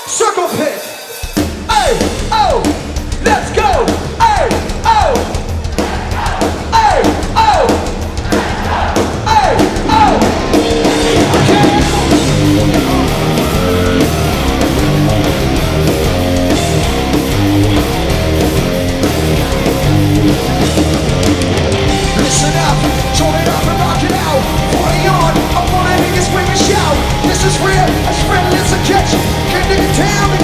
Circle pit. Hey, oh, let's go. Hey, oh, hey, oh, hey, oh. Okay. Listen up, join it up and rock it out. Party on, I wanna hear you scream and shout. This is real, as friendly as a catch. Came to get down.